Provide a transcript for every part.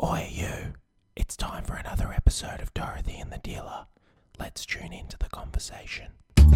Oi, you. It's time for another episode of Dorothy and the Dealer. Let's tune into the conversation.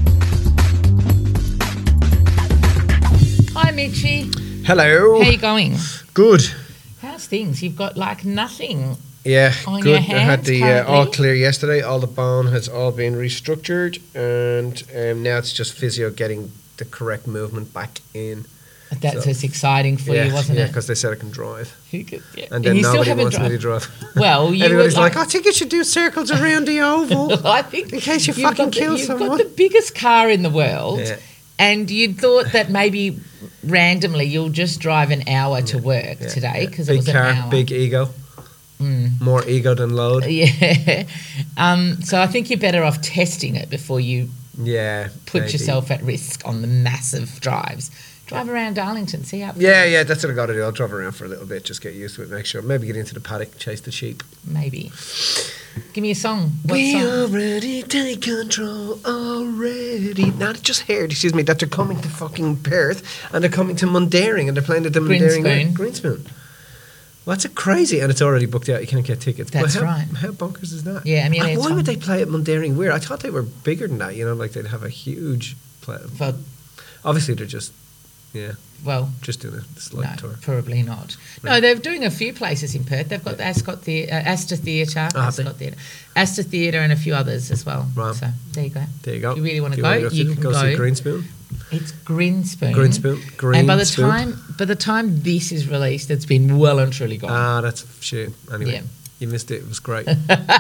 Hi, Mitchie. Hello. How you going? Good. How's things? You've got like nothing. Yeah, On good. your I had hands the currently? all clear yesterday. All the bone has all been restructured, and now it's just physio getting the correct movement back in. That's So- what's exciting for you, wasn't yeah, it? because they said I can drive, You could- yeah. and then you still nobody haven't wants me to driven. drive. Well, you Everybody's were like, I think you should do circles around the oval. I think in case you you've fucking got the- kill You've someone. got the biggest car in the world, Yeah. and you thought that maybe randomly you'll just drive an hour to work Yeah, today yeah. because it Big was car, an hour. big ego, more ego than load. Yeah. So I think you're better off testing it before you Yeah, put maybe. yourself at risk on the massive drives. Drive around Darlington, see how. Yeah, that's what I got to do. I'll drive around for a little bit, just get used to it, make sure. Maybe get into the paddock, chase the sheep. Maybe. Give me a song. What We song? already take control already. Now, I just heard, excuse me, that they're coming to fucking Perth and they're coming to Mundaring and they're playing at the Mundaring Greenspoon. Greenspoon. Well, that's crazy, and it's already booked out. You can't get tickets. That's how, right. How bonkers is that? Yeah, I mean, And it's why fun. would they play at Mundaring Weir? I thought they were bigger than that. You know, like they'd have a huge play. Well, Obviously, they're just doing a no, slight tour. probably not. No, they're doing a few places in Perth. They've got the Astor Theatre, Oh, have they? Astor Theatre, and a few others as well. Right. So there you go. There you go. If you really want to Do go, wanna you can go see go. Greenspoon. It's Greenspoon. Greenspoon. And by the time this is released, it's been well and truly gone. Ah, that's shit. Anyway, Yeah. you missed it. It was great.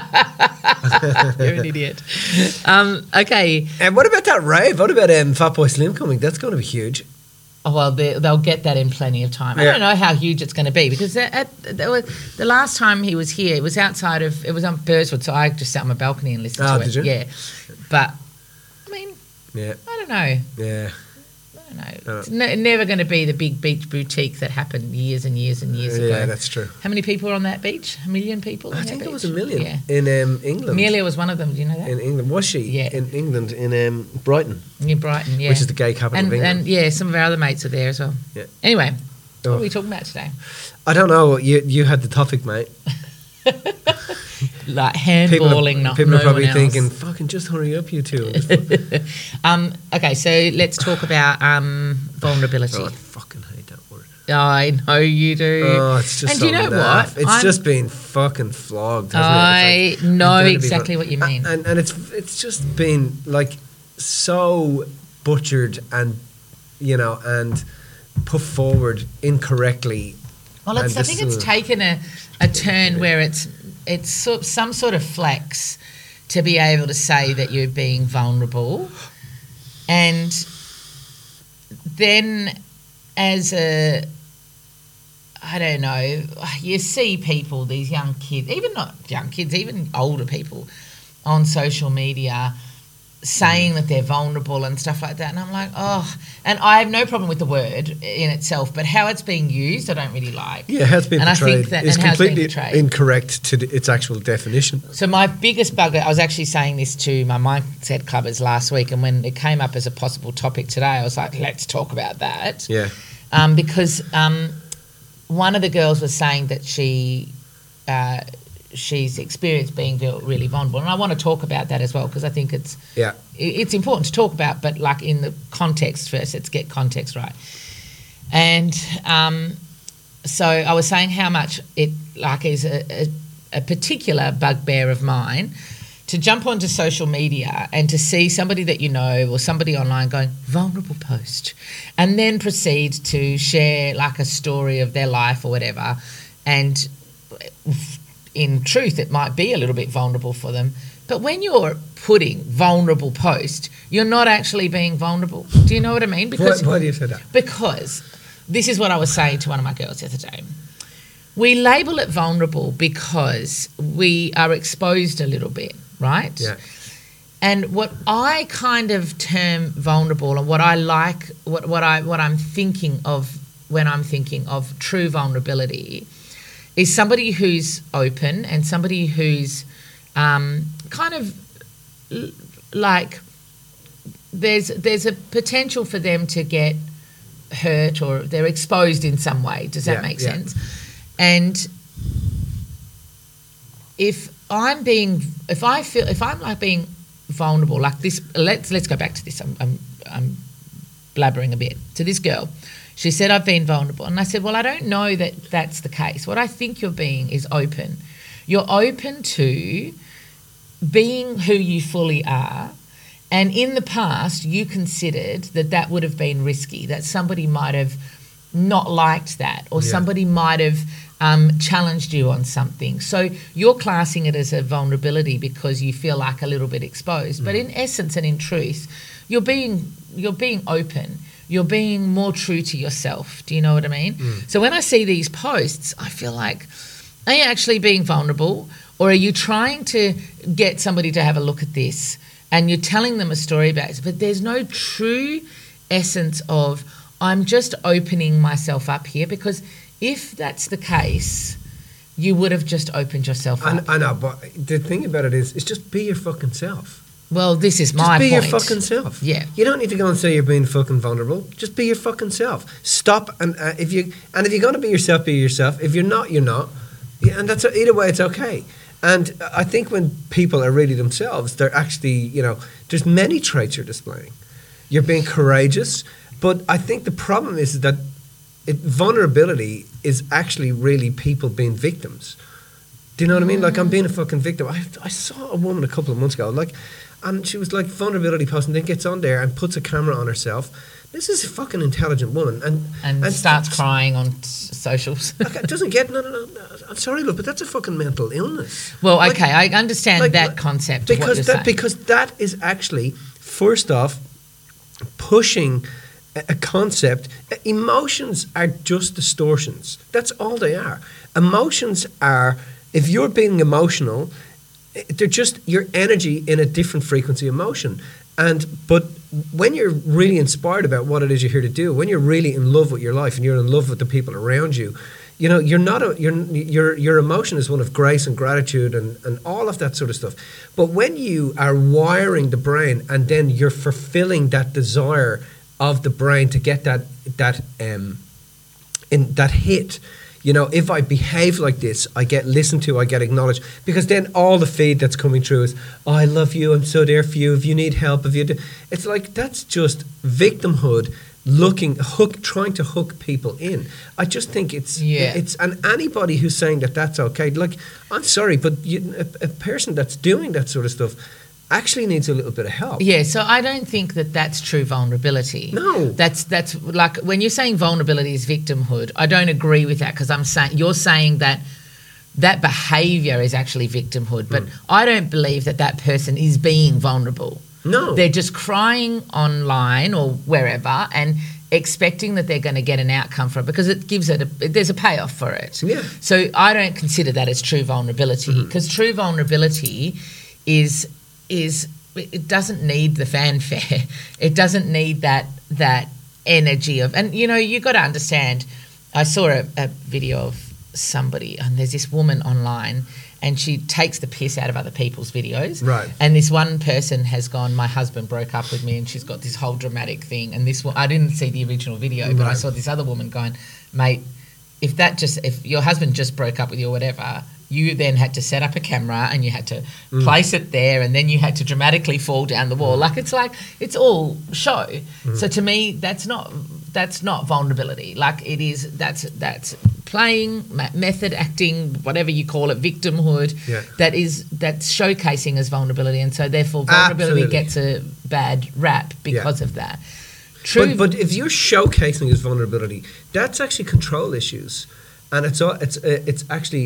You're an idiot. Okay. And what about that rave? What about Fatboy Slim coming? That's going to be huge. Oh, well, they'll get that in plenty of time. I Yeah. don't know how huge it's going to be because the last time he was here, it was on Burswood, so I just sat on my balcony and listened Oh, to it. did you? Yeah. But, I mean, Yeah, I don't know. yeah. I don't know. It's never going to be the big beach boutique that happened years and years and years ago. Yeah, that's true. How many people were on that beach? 1 million people? I on that think it was beach? 1 million Yeah. in England. Amelia was one of them. Do you know that? In England, was she? Yeah. In England, in Brighton, In Brighton, yeah. which is the gay capital of England. And yeah, some of our other mates are there as well. Yeah. Anyway, what Oh. are we talking about today? I don't know. You had the topic, mate. Like handballing, not people are no probably one else. thinking, "Fucking just hurry up, you two." Okay, so let's talk about vulnerability. Oh, I fucking hate that word. I know you do. Oh, it's just and so do you know naff. what? It's just been fucking flogged, hasn't it? I It's like, know you're gonna be exactly fun- what you mean. And it's just been like so butchered and and put forward incorrectly. Well, and I think it's taken a turn where it's some sort of flex to be able to say that you're being vulnerable, and then as I don't know, you see people, these young kids, even not young kids, even older people on social media saying that they're vulnerable and stuff like that. And I'm like, oh, and I have no problem with the word in itself, but how it's being used, I don't really like. Yeah, how it's been And I portrayed think that- is and how it's been completely portrayed. incorrect to its actual definition. So my biggest bugger, I was actually saying this to my Mindset Clubbers last week, and when it came up as a possible topic today, I was like, let's talk about that. Yeah. Because one of the girls was saying that she's experienced being really vulnerable, and I want to talk about that as well because I think it's important to talk about, but like in the context first. Let's get context right. And so I was saying how much it like is a particular bugbear of mine to jump onto social media and to see somebody that you know or somebody online going vulnerable post and then proceed to share like a story of their life or whatever, and in truth it might be a little bit vulnerable for them, but when you're putting vulnerable post, you're not actually being vulnerable. Do you know what I mean? Why do you say that? Because this is what I was saying to one of my girls the other day. We label it vulnerable because we are exposed a little bit, right? Yeah. And what I kind of term vulnerable, and what I like, what I'm thinking of when I'm thinking of true vulnerability, is somebody who's open and somebody who's kind of like there's a potential for them to get hurt or they're exposed in some way. Does that make sense? And if I'm like being vulnerable, like this, let's go back to this. I'm blabbering a bit to this girl. She said, I've been vulnerable. And I said, well, I don't know that that's the case. What I think you're being is open. You're open to being who you fully are. And in the past, you considered that would have been risky, that somebody might have not liked that, or somebody might have challenged you on something. So you're classing it as a vulnerability because you feel like a little bit exposed. But in essence and in truth, you're being open. You're being more true to yourself. Do you know what I mean? So when I see these posts, I feel like, are you actually being vulnerable, or are you trying to get somebody to have a look at this and you're telling them a story about it? But there's no true essence of, I'm just opening myself up here, because if that's the case, you would have just opened yourself up. I know, but the thing about it is, it's just be your fucking self. Well, this is my point. Just be your fucking self. Yeah. You don't need to go and say you're being fucking vulnerable. Just be your fucking self. Stop, and if you're going to be yourself, be yourself. If you're not, you're not. Yeah, and that's either way, it's okay. And I think when people are really themselves, they're actually, there's many traits you're displaying. You're being courageous, but I think the problem is that vulnerability is actually really people being victims. Do you know what I mean? Like, I'm being a fucking victim. I saw a woman a couple of months ago, and she was like vulnerability post, and then gets on there and puts a camera on herself. This is a fucking intelligent woman, and starts crying on socials. Okay, doesn't get no. I'm sorry, look, but that's a fucking mental illness. Well, okay, I understand that concept. Because that is actually, first off, pushing a concept. Emotions are just distortions. That's all they are. Emotions are, if you're being emotional, they're just your energy in a different frequency of motion. But when you're really inspired about what it is you're here to do, when you're really in love with your life and you're in love with the people around you, you're not your emotion is one of grace and gratitude and all of that sort of stuff. But when you are wiring the brain and then you're fulfilling that desire of the brain to get that hit. If I behave like this, I get listened to, I get acknowledged, because then all the feed that's coming through is, oh, I love you, I'm so there for you, if you need help, it's like, that's just victimhood trying to hook people in. I just think and anybody who's saying that that's okay, like, I'm sorry, but a person that's doing that sort of stuff actually needs a little bit of help. Yeah, so I don't think that's true vulnerability. No. That's like, when you're saying vulnerability is victimhood, I don't agree with that, because you're saying that behaviour is actually victimhood, but I don't believe that person is being vulnerable. No. They're just crying online or wherever and expecting that they're going to get an outcome from it, because it gives there's a payoff for it. Yeah. So I don't consider that as true vulnerability, because true vulnerability is it doesn't need the fanfare. It doesn't need that energy of, and you got to understand. I saw a video of somebody, and there's this woman online, and she takes the piss out of other people's videos. Right. And this one person has gone, my husband broke up with me, and she's got this whole dramatic thing. And this one, I didn't see the original video, but I saw this other woman going, mate, if your husband just broke up with you or whatever, you then had to set up a camera and you had to place it there, and then you had to dramatically fall down the wall. Like, it's all show. So to me, that's not vulnerability. Like, it is, that's playing, method acting, whatever you call it, victimhood. Yeah. That's showcasing as vulnerability, and so therefore vulnerability gets a bad rap because of that. True. But if you're showcasing as vulnerability, that's actually control issues. And it's actually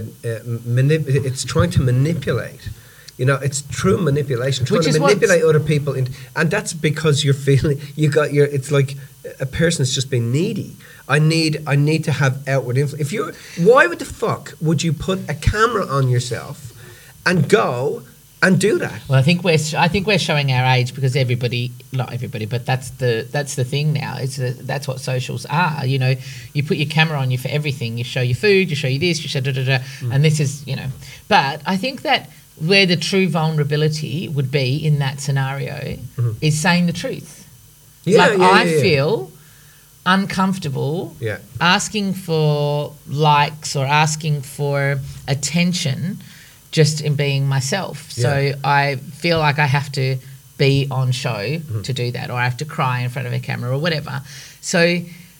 it's trying to manipulate. It's true manipulation, trying to manipulate other people, and that's because you're feeling it's like a person's just being needy. I need to have outward influence. Why the fuck would you put a camera on yourself and go and do that? Well, I think we're showing our age, because not everybody, but that's the thing now. That's what socials are. You put your camera on you for everything. You show your food, you show you this, you show and this is But I think that where the true vulnerability would be in that scenario is saying the truth. I feel uncomfortable asking for likes or asking for attention just in being myself. So I feel like I have to be on show to do that, or I have to cry in front of a camera or whatever. So,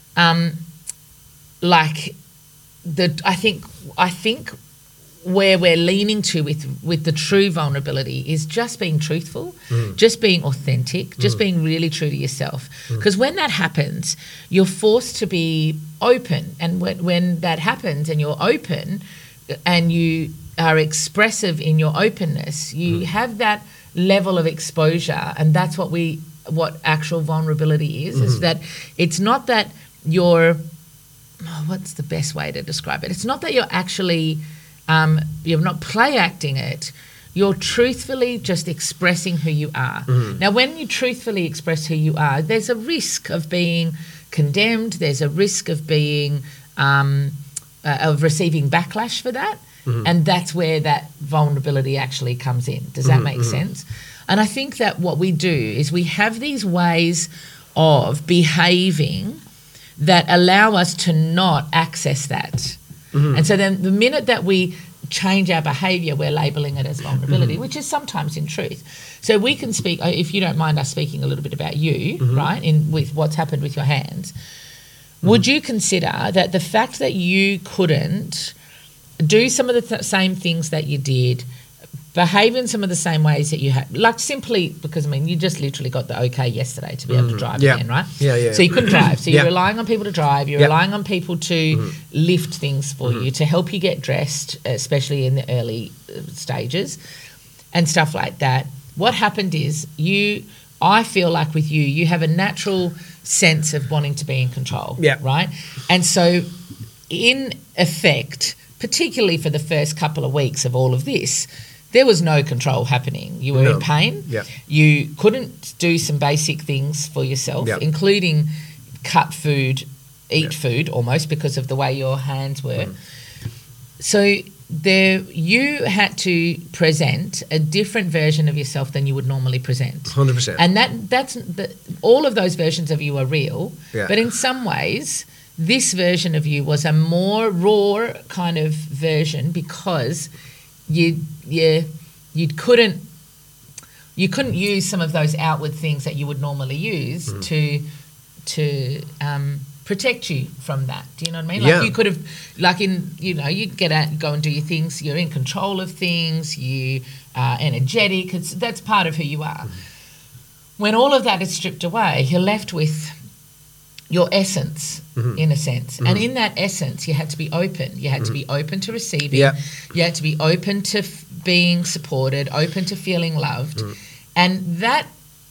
like, I think where we're leaning to with the true vulnerability is just being truthful, just being authentic, just being really true to yourself. Because when that happens, you're forced to be open. And when that happens and you're open and you are expressive in your openness, you have that level of exposure. And that's what actual vulnerability is that it's not that you're, what's the best way to describe it? It's not that you're actually... you're not play acting it. You're truthfully just expressing who you are. Now, when you truthfully express who you are, there's a risk of being condemned. There's a risk of being of receiving backlash for that, and that's where that vulnerability actually comes in. Does that make sense? And I think that what we do is we have these ways of behaving that allow us to not access that. And so then the minute that we change our behaviour, we're labelling it as vulnerability, which is sometimes in truth. So we can speak, if you don't mind us speaking a little bit about you, right, with what's happened with your hands, would you consider that the fact that you couldn't do some of the same things that you did, behave in some of the same ways that you had, like simply because, I mean, you just literally got the okay yesterday to be able to drive again, right? Yeah. So you couldn't drive. So you're relying on people to drive. You're relying on people to lift things for you, to help you get dressed, especially in the early stages and stuff like that. What happened is I feel like with you have a natural sense of wanting to be in control, right? And so in effect, particularly for the first couple of weeks of all of this, there was no control happening. You were in pain. You couldn't do some basic things for yourself, including cut food, eat food almost, because of the way your hands were. So you had to present a different version of yourself than you would normally present. 100%. And that's all of those versions of you are real, but in some ways this version of you was a more raw kind of version because you couldn't use some of those outward things that you would normally use to protect you from that. Do you know what I mean? Like you could have, you'd get out, go and do your things. You're in control of things. You are energetic. That's part of who you are. When all of that is stripped away, you're left with your essence, in a sense. And in that essence, you had to be open. You had to be open to receiving. You had to be open to being supported, open to feeling loved. And that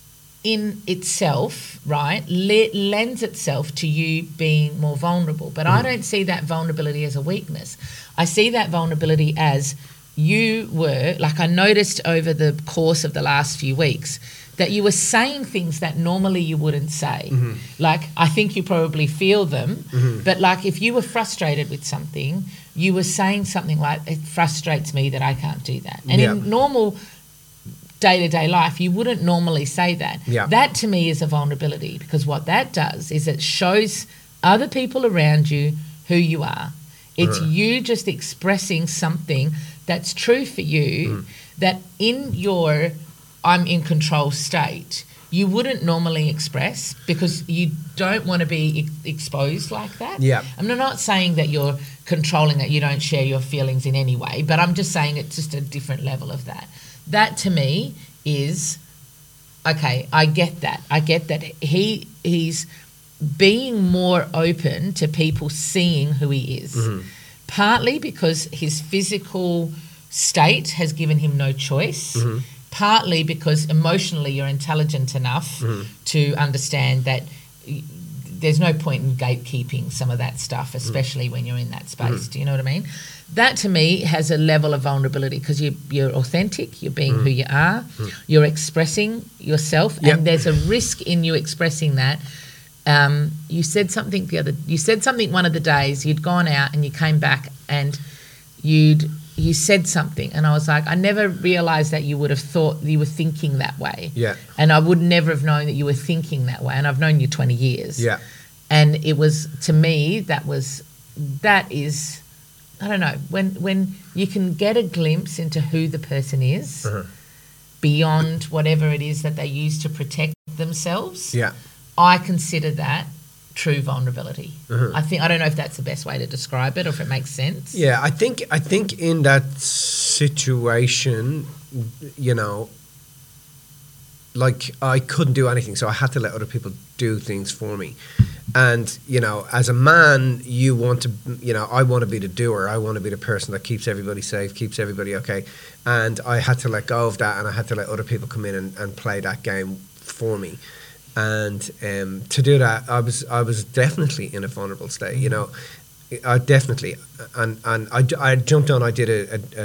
in itself, right, lends itself to you being more vulnerable. But I don't see that vulnerability as a weakness. I see that vulnerability as you were, like I noticed over the course of the last few weeks, that you were saying things that normally you wouldn't say. Like, I think you probably feel them, but like if you were frustrated with something, you were saying something like, it frustrates me that I can't do that. And in normal day-to-day life, you wouldn't normally say that. That to me is a vulnerability, because what that does is it shows other people around you who you are. It's you just expressing something that's true for you, that in your I'm in control state, you wouldn't normally express, because you don't want to be exposed like that. I'm not saying that you're controlling it, you don't share your feelings in any way, but I'm just saying it's just a different level of that. That to me is, okay, I get that. I get that he's being more open to people seeing who he is, partly because his physical state has given him no choice, partly because emotionally you're intelligent enough to understand that there's no point in gatekeeping some of that stuff, especially when you're in that space. Do you know what I mean? That to me has a level of vulnerability, because you're authentic, you're being who you are, you're expressing yourself, and there's a risk in you expressing that. You said something one of the days, you'd gone out and you came back and you said something, and I was like, I never realised that you would have thought you were thinking that way. And I would never have known that you were thinking that way, and I've known you 20 years. And it was, to me, that is I don't know, when you can get a glimpse into who the person is beyond whatever it is that they use to protect themselves, I consider that true vulnerability. I don't know if that's the best way to describe it or if it makes sense. Yeah, I think in that situation, you know, like I couldn't do anything, so I had to let other people do things for me. And, you know, as a man, you want to, you know, I want to be the doer. I want to be the person that keeps everybody safe, keeps everybody okay. And I had to let go of that, and I had to let other people come in and play that game for me. And to do that, I was definitely in a vulnerable state, you know. I definitely, and I jumped on. I did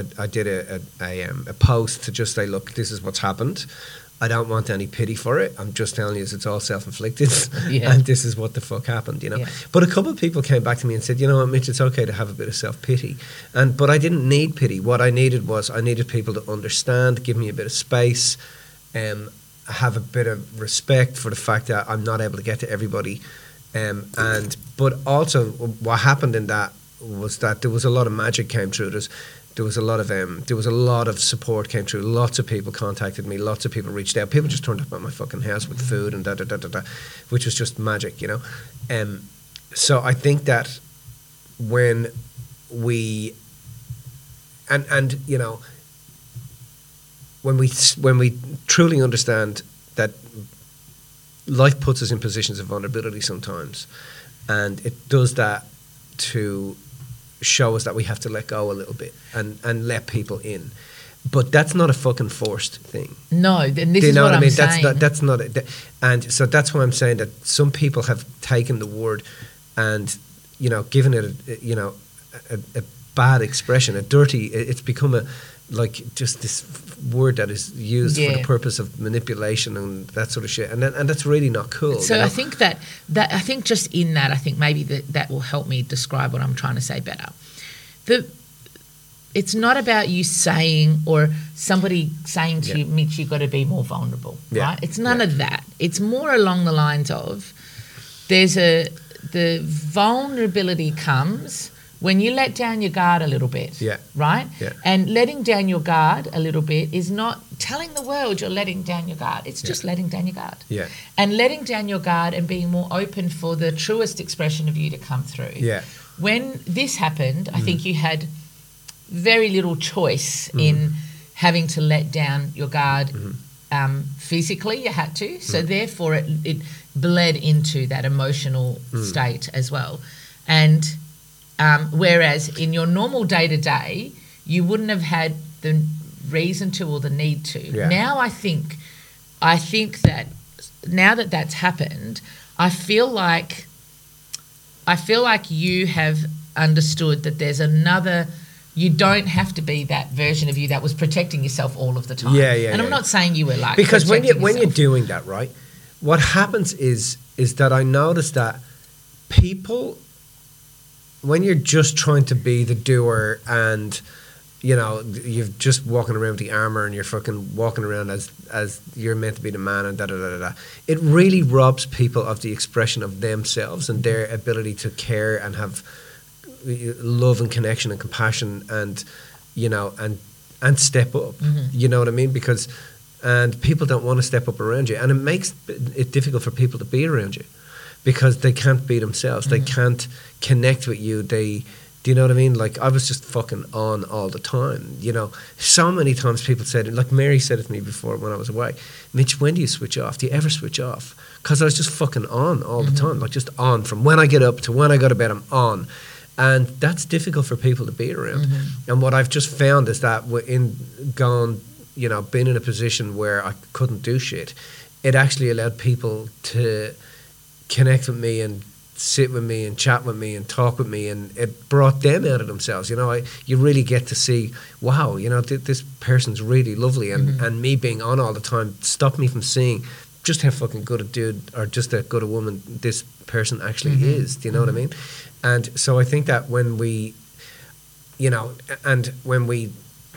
a post to just say, look, this is what's happened. I don't want any pity for it. I'm just telling you, it's all self-inflicted, and this is what the fuck happened, you know. Yeah. But a couple of people came back to me and said, you know what, Mitch, it's okay to have a bit of self-pity, but I didn't need pity. What I needed people to understand, give me a bit of space, have a bit of respect for the fact that I'm not able to get to everybody, but also what happened in that was that there was a lot of magic came through. There was a lot of support came through. Lots of people contacted me. Lots of people reached out. People just turned up at my fucking house with food and which was just magic, you know. So I think that when we and you know, when we truly understand that life puts us in positions of vulnerability sometimes, and it does that to show us that we have to let go a little bit and let people in, but that's not a fucking forced thing. No, then this is what I'm saying. That's not it. And so that's why I'm saying that some people have taken the word and, you know, given it a bad expression, a dirty. It's become just this word that is used for the purpose of manipulation and that sort of shit, and that's really not cool. So you know? I think that I think just in that, I think maybe that will help me describe what I'm trying to say better. It's not about you saying or somebody saying to you, Mitch, you've got to be more vulnerable, right? It's none of that. It's more along the lines of the vulnerability comes when you let down your guard a little bit, right? Yeah. And letting down your guard a little bit is not telling the world you're letting down your guard. It's just letting down your guard. Yeah. And letting down your guard and being more open for the truest expression of you to come through. Yeah. When this happened, I think you had very little choice in having to let down your guard physically. You had to. So therefore it bled into that emotional state as well. And whereas in your normal day-to-day, you wouldn't have had the reason to or the need to. Yeah. Now I think that now that that's happened, I feel like you have understood that there's another. You don't have to be that version of you that was protecting yourself all of the time. And I'm not saying you were like, because when you're doing that, right, what happens is that I notice that people, when you're just trying to be the doer and, you know, you're just walking around with the armor and you're fucking walking around as you're meant to be the man and it really robs people of the expression of themselves and their ability to care and have love and connection and compassion and, you know, and step up. You know what I mean? And people don't want to step up around you, and it makes it difficult for people to be around you because they can't be themselves. They can't connect with you. Do you know what I mean? Like, I was just fucking on all the time, you know. So many times people said, like Mary said it to me before when I was away, Mitch, when do you switch off? Do you ever switch off? Because I was just fucking on all the time, like just on from when I get up to when I go to bed, I'm on. And that's difficult for people to be around. And what I've just found is that being in a position where I couldn't do shit, it actually allowed people to connect with me and sit with me and chat with me and talk with me, and it brought them out of themselves. You know, you really get to see, wow, you know, this person's really lovely, and me being on all the time stopped me from seeing just how fucking good a dude or just how good a woman this person actually is. Do you know what I mean? And so I think that when we, you know, and when we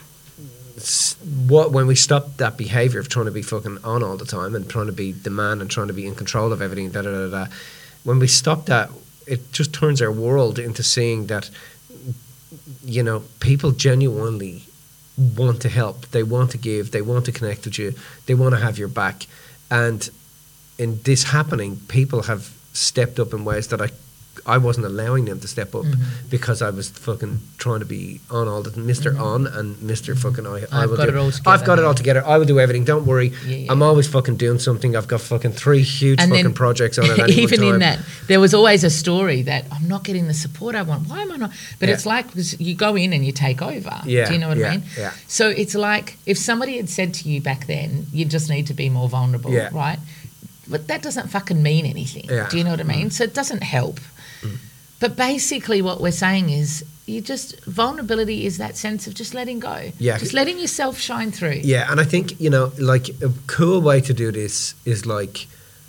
stop that behavior of trying to be fucking on all the time and trying to be the man and trying to be in control of everything, when we stop that, it just turns our world into seeing that you know, people genuinely want to help. They want to give. They want to connect with you. They want to have your back. And in this happening, people have stepped up in ways that I wasn't allowing them to step up because I was fucking trying to be on all the Mr. On and Mr. fucking I've got it all together. I will do everything. Don't worry. I'm always fucking doing something. I've got fucking 3 huge and fucking projects on at any even one time. In that, there was always a story that I'm not getting the support I want. Why am I not? But it's like, because you go in and you take over. Yeah. Do you know what I mean? Yeah. So it's like if somebody had said to you back then, you just need to be more vulnerable, right? But that doesn't fucking mean anything. Yeah. Do you know what I mean? So it doesn't help. But basically what we're saying is vulnerability is that sense of just letting go. Yeah. Just letting yourself shine through. Yeah, and I think, you know, like a cool way to do this is like,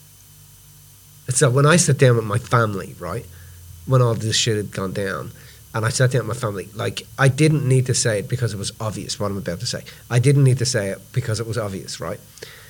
so when I sat down with my family, right, when all this shit had gone down, and I sat down with my family, like, I didn't need to say it because it was obvious what I'm about to say. I didn't need to say it because it was obvious, right?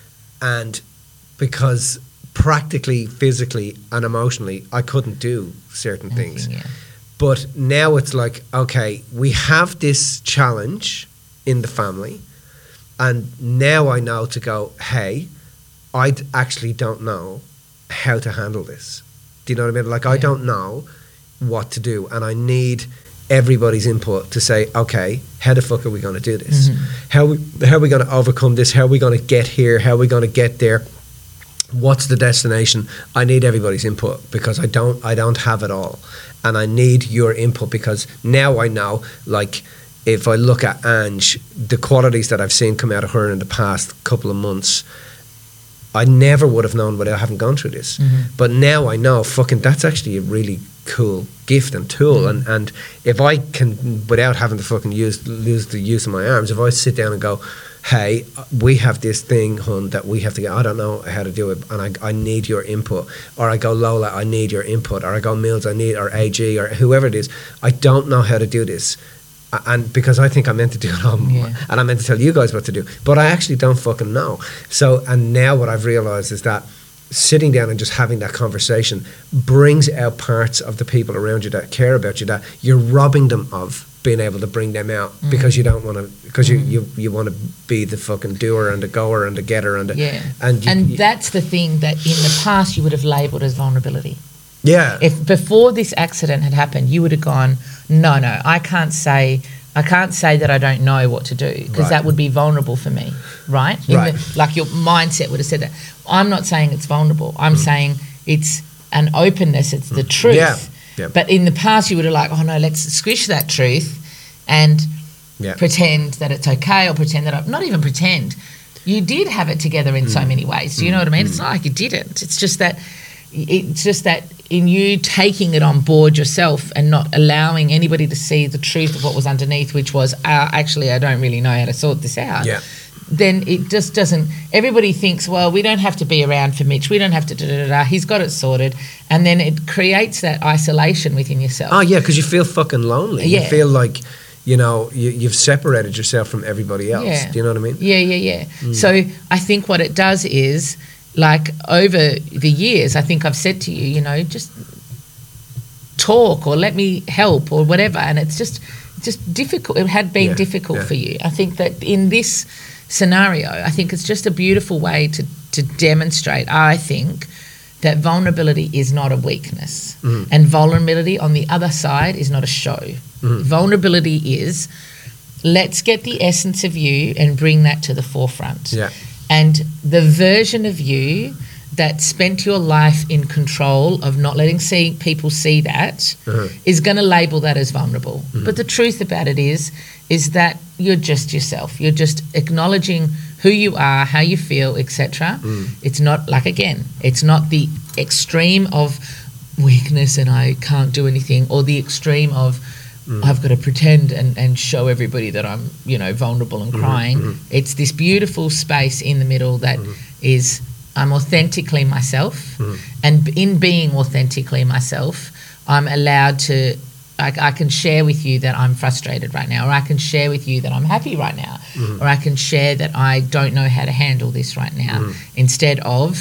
And because practically, physically, and emotionally, I couldn't do certain things. Yeah. But now it's like, okay, we have this challenge in the family, and now I know to go, hey, I actually don't know how to handle this. Do you know what I mean? Like, I don't know what to do, and I need everybody's input to say, okay, how the fuck are we going to do this? How are we going to overcome this? How are we going to get here? How are we going to get there? What's the destination? I need everybody's input because I don't have it all, and I need your input because now I know, like, if I look at Ange, the qualities that I've seen come out of her in the past couple of months, I never would have known without having gone through this. But now I know, fucking, that's actually a really cool gift and tool. And if I can, without having to fucking lose the use of my arms, if I sit down and go, hey, we have this thing, hun, that we have to get, I don't know how to do it, and I need your input. Or I go, Lola, I need your input. Or I go, Mills, or AG, or whoever it is, I don't know how to do this. And because I think I'm meant to do it all, and I'm meant to tell you guys what to do, but I actually don't fucking know. So, and now what I've realised is that sitting down and just having that conversation brings out parts of the people around you that care about you, that you're robbing them of being able to bring them out because you don't want to, because you want to be the fucking doer and the goer and the getter and the, and that's the thing that in the past you would have labelled as vulnerability. Yeah. If before this accident had happened, you would have gone, no, I can't say that I don't know what to do because that would be vulnerable for me, right? Like your mindset would have said that. I'm not saying it's vulnerable. I'm saying it's an openness. It's the truth. Yeah. But in the past, you would have like, oh no, let's squish that truth and pretend that it's okay, or pretend that not even pretend. You did have it together in so many ways. Do you know what I mean? It's not like you didn't. It's just that in you taking it on board yourself and not allowing anybody to see the truth of what was underneath, which was, actually, I don't really know how to sort this out. Yeah. Then it just doesn't. Everybody thinks, well, we don't have to be around for Mitch. We don't have to He's got it sorted. And then it creates that isolation within yourself. Oh, yeah, because you feel fucking lonely. Yeah. You feel like, you know, you've separated yourself from everybody else. Yeah. Do you know what I mean? Yeah. So I think what it does is, like, over the years, I think I've said to you, you know, just talk or let me help or whatever. And it's just difficult. It had been difficult for you. I think that in this scenario, I think it's just a beautiful way to demonstrate, I think, that vulnerability is not a weakness. And vulnerability on the other side is not a show. Vulnerability is, let's get the essence of you and bring that to the forefront. Yeah. And the version of you that spent your life in control of not letting people see that is going to label that as vulnerable. But the truth about it is that you're just yourself. You're just acknowledging who you are, how you feel, etc. It's not, like, again, it's not the extreme of weakness and I can't do anything, or the extreme of I've got to pretend and show everybody that I'm, you know, vulnerable and crying. It's this beautiful space in the middle that is, I'm authentically myself, and in being authentically myself, I'm allowed to, I can share with you that I'm frustrated right now, or I can share with you that I'm happy right now, or I can share that I don't know how to handle this right now, instead of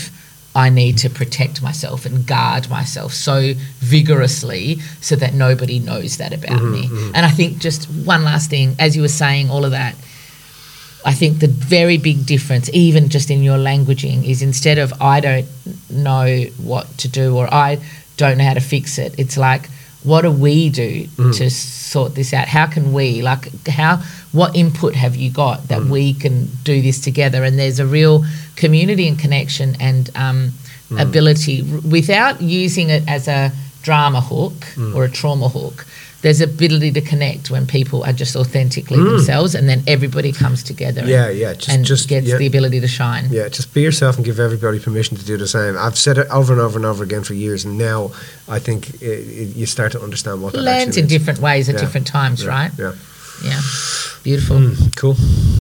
I need to protect myself and guard myself so vigorously so that nobody knows that about me. And I think just one last thing, as you were saying all of that, I think the very big difference, even just in your languaging, is instead of I don't know what to do or I don't know how to fix it, it's like, what do we do to sort this out? How can we, what input have you got that we can do this together? And there's a real community and connection and ability without using it as a drama hook or a trauma hook. There's ability to connect when people are just authentically themselves, and then everybody comes together and gets the ability to shine. Yeah, just be yourself and give everybody permission to do the same. I've said it over and over and over again for years, and now I think you start to understand what that lands actually in means. different ways at different times, right? Yeah. Yeah. Beautiful. Cool.